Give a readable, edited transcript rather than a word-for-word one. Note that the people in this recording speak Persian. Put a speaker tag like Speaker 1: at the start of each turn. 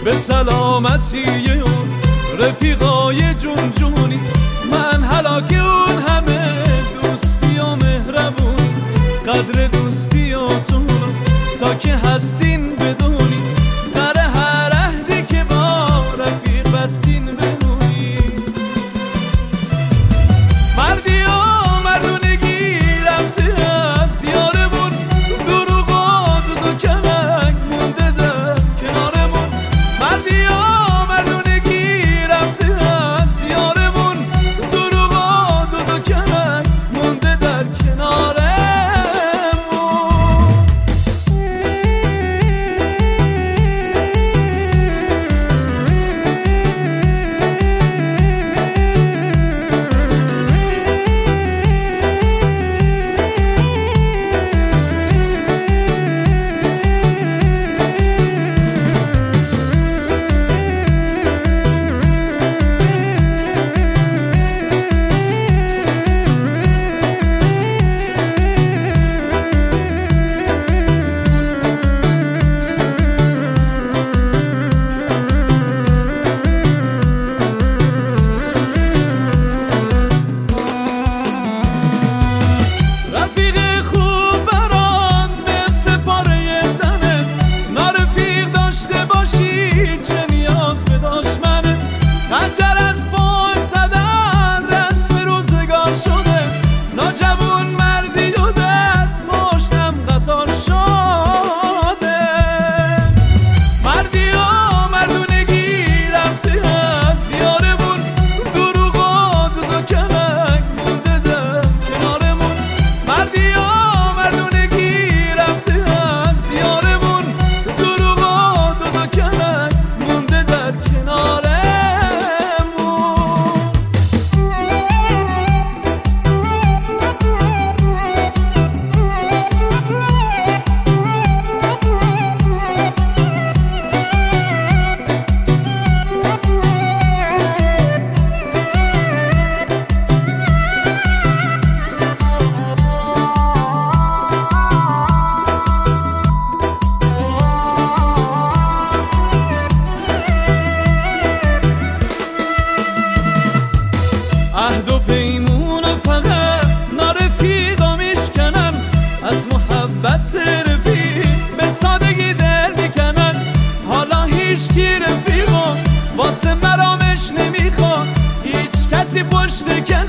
Speaker 1: به سلامتی اون رفیقای جون جونی، من هلاک اون همه دوستی و مهربون، قدر دوستیاتون تا که هستین بدونی، سر هر عهدی که با رفیق بستین بمونی. مردی و مردونگی رفته از دیارمون، دروغ و دود و کمک مونده در کنارمون. مردی و مردونگی رفته از دیارمون، دروغ و دود و کمک مونده در کنارمون. عهد و پیمون و فقط نارفیقا میشکنن، از محبت رفیق به سادگی دل میکنن. حالا هیچ کی رفیقا واسه مرامش نمیخواد، هیچ کسی پشت کنن.